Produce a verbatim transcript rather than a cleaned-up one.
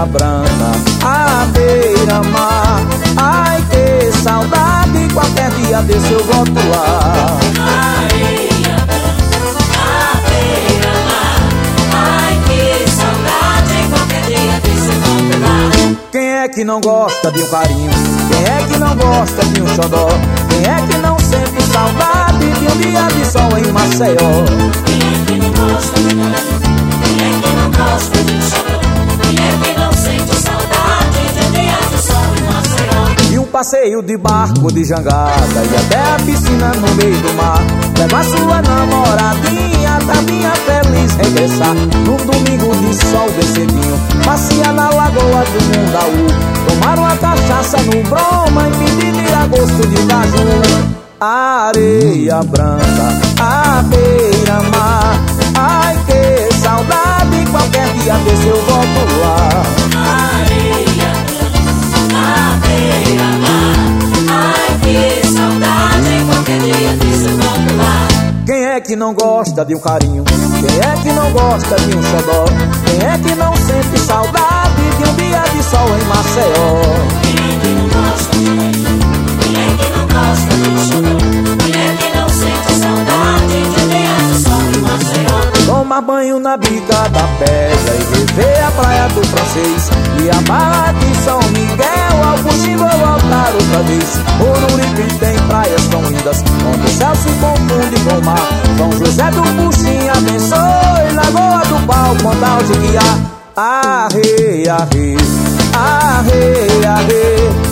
areia branca, a beira-mar. Ai, que saudade, qualquer dia desse eu volto lá. Areia branca, a beira-mar. Ai, que saudade, qualquer dia desse eu volto lá. Quem é que não gosta de um carinho? Quem é que não gosta de um xodó? Quem é que não sente saudade de um dia de sol em Maceió? Quem é que não gosta de carinho? Quem é que não gosta de um xodó? Quem é que não sente saudade de um dia de sol em Maceió? E um passeio de barco de jangada e até a piscina no meio do mar. Leva a sua namoradinha, tadinha feliz regressar. Num domingo de sol bem cedinho, passear na lagoa do Mundaú. Tomar uma cachaça no Broma e pedir a gosto de caju. Areia branca, a beira-mar. Ai, que saudade, qualquer dia desse eu volto lá. Areia branca, a beira-mar. Ai, que saudade, qualquer dia desse eu volto lá. Quem é que não gosta de um carinho? Quem é que não gosta de um xodó? Quem é que não sente saudade de um dia de sol em Maceió? Quem é que não gosta de carinho? Quem é que não gosta de um xodó? Quem é que não sente saudade de um dia de sol em Maceió? Tomar banho na bica da pedra e rever a praia do Francês e a barra de São Miguel. Ao Puxim vou voltar outra vez. Ururipe tem praias tão lindas onde o céu se confunde com o mar. São José do Puxim abençoe, Lagoa do Pau, Pontal de Guiar. Arre, arre, arre, arre.